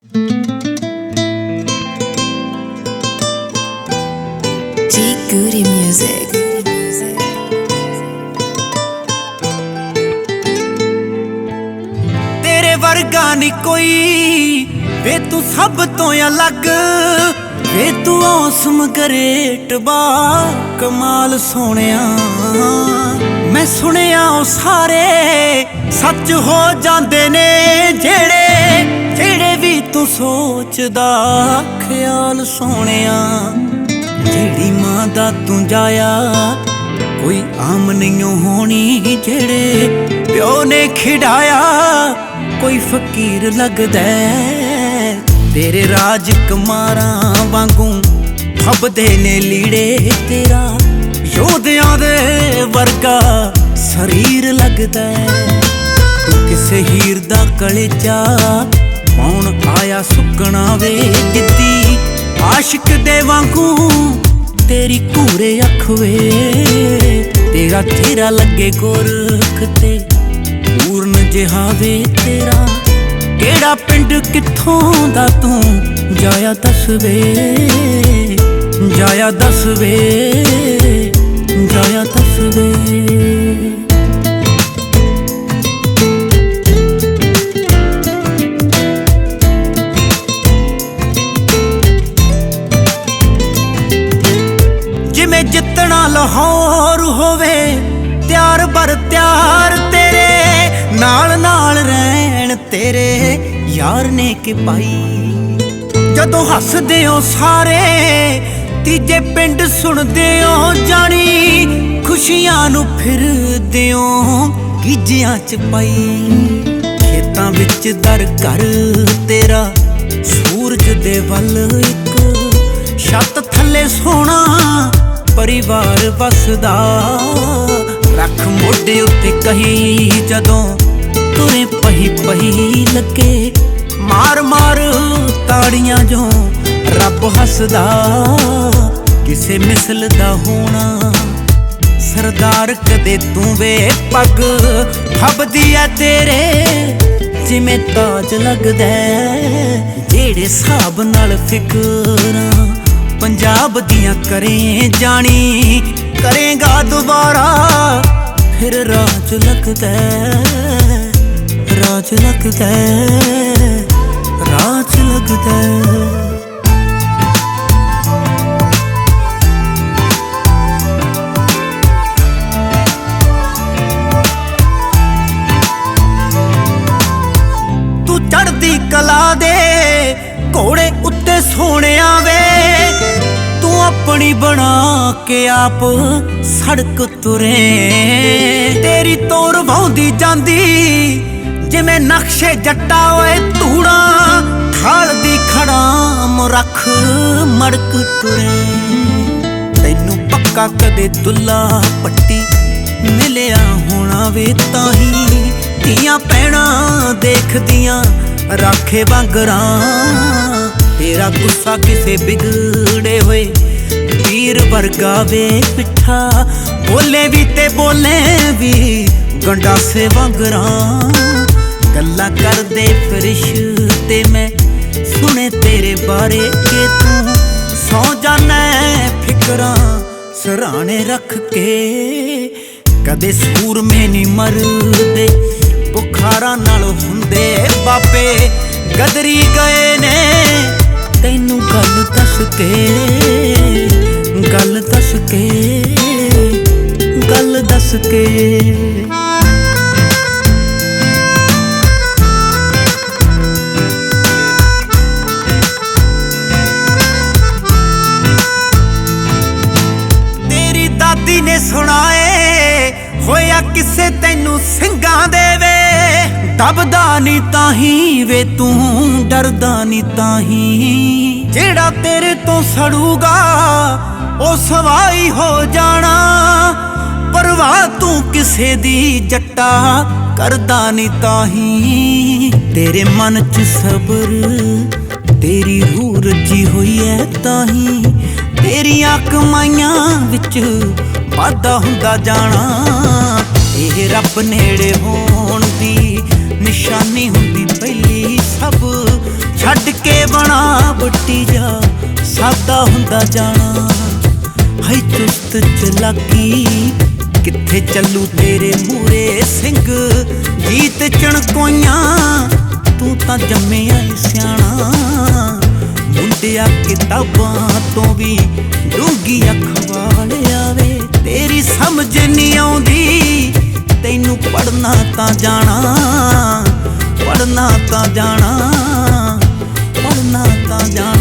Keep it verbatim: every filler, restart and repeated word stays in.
Goody music. तेरे वर्गा नी कोई वे तू सब तो अलग वे तू औसम ग्रेट बा कमाल सोनिया। मैं सुनिया ओ सारे सच हो जांदे ने जेड़े जेड़े भी तू सोचदा ख्याल सोनिया। जेड़ी मां दा तू जाया कोई आम नहीं होनी जेड़े प्यो ने खिडाया कोई फकीर लगदा तेरे राज कुमारा वांगू फबदे ने लीड़े तेरा योधियां दे वर्गा शरीर लगदा तू किसे हीर दा कलेजा पाउण आया सुकना वे जिद्दी आशिक दे वांगू तेरी कूरे अख वे तेरा चेहरा लगे गोरख ते पूर्ण जिहा वे तेरा केड़ा पिंड कित्थों दा तू जाया दस वे जाया दस वे जाया दस वे। जिमें जितना लाहौर होवे त्यार बर त्यार तेरे नाल नाल रहन तेरे यार ने के पाई। जदों हसदे हो सारे तीजे पिंड सुनदे हो जानी खुशियां नू फिरदे हो गिज्जियां च पाई। खेतां विच दर घर तेरा सूरज दे वल इक छत थल्ले सोना परिवार बसदा रख मोढे उत्ते कही जदों तुरे पही पही लगे मार मार ताड़ियां जो रब हसदा किसे मिसल दा होना सरदार कदे तू वे पग फबदी है तेरे जिमें ताज लगदा जेड़े साहब नाल फिकरां पंजाब दियां करें जानी करेगा दोबारा फिर राज लगदा राज लगदा राज लगदा। तू चढ़दी कला दे घोड़े उत्ते सोनिया वे अपनी बना के आप सड़क तुरे तेरी तोर भाउंदी जांदी जिमें नक्शे जट्टा होए धूड़ा खाल दी खड़ाम रख मड़क तुरे। तैनू पक्का कदे दुल्ला पट्टी मिलिया होना वे ताही धीआं भैणां देखदियां राखे वांगरां तेरा गुस्सा किसे बिगड़े होए वीर वर्गा वे पिठा बोले भी ते बोले भी गंडासे वांगरां गल्लां कर दे फरिश्ते मैं सुने तेरे बारे के तू सौ जाना फिकरां सराणे रख के कदे सूर में नी मरदे बुखारा नाल हुंदे बाबे गदरी गए ने तैनू गल दस के गल दस के गल दस के। तेरी दादी ने सुनाए होया किसे तैनू सिंगां देवे दबदा नी ताही वे तू डरदा नी ताही जेड़ा तेरे तो सड़ूगा ओ सवाई हो जाना परवाह तू किसे दी जट्टा करदा नी ताही। तेरे मन च सबर तेरी रूह रजी हुई है ताही तेरियां कमाइयां विच वाधा हुंदा जाना ਇਹ रब नेड़े होण दी निशानी हुंदी पहली सब ਛੱਡ ਕੇ ਬਣਾ ਬੁੱਟੀ ਜਾ ਸਾਦਾ ਹੁੰਦਾ ਜਾਣਾ। ਹਾਈ ਚੁਸਤ ਚਲਾਕੀ ਕਿੱਥੇ ਚੱਲੂ ਤੇਰੇ ਮੂਰੇ ਸਿੰਘ ਗੀਤ ਚਣਕੋਈਆਂ ਤੂੰ ਤਾਂ ਜੰਮਿਆ ਈ ਸਿਆਣਾ। ਮੁੰਡਿਆ ਕਿਤਾਬਾਂ ਤੋਂ ਵੀ ਡੂੰਗੀ ਅੱਖ ਵਾਲਿਆ ਵੇ ਤੇਰੀ ਸਮਝ ਨਹੀਂ ਆਉਂਦੀ ਤੈਨੂੰ ਪੜਨਾ ਤਾਂ ਜਾਣਾ ਪੜਨਾ ਤਾਂ ਜਾਣਾ ਪੜਨਾ ਤਾਂ ਜਾਣਾ।